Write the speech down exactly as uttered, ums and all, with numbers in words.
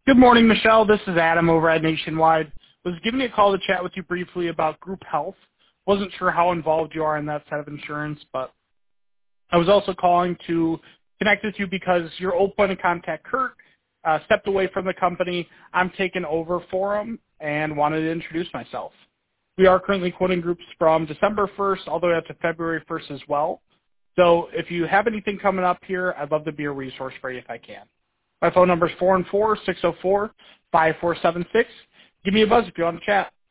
Good morning, Michelle. This is Adam over at Nationwide. Was giving you a call to chat with you briefly about group health. Wasn't sure how involved you are in that side of insurance, but I was also calling to connect with you because your old point of contact, Kurt, uh, stepped away from the company. I'm taking over for him and wanted to introduce myself. We are currently quoting groups from December first all the way up to February first as well. So if you have anything coming up here, I'd love to be a resource for you if I can. My phone number is four one four, six zero four, five four seven six. Give me a buzz if you want to chat.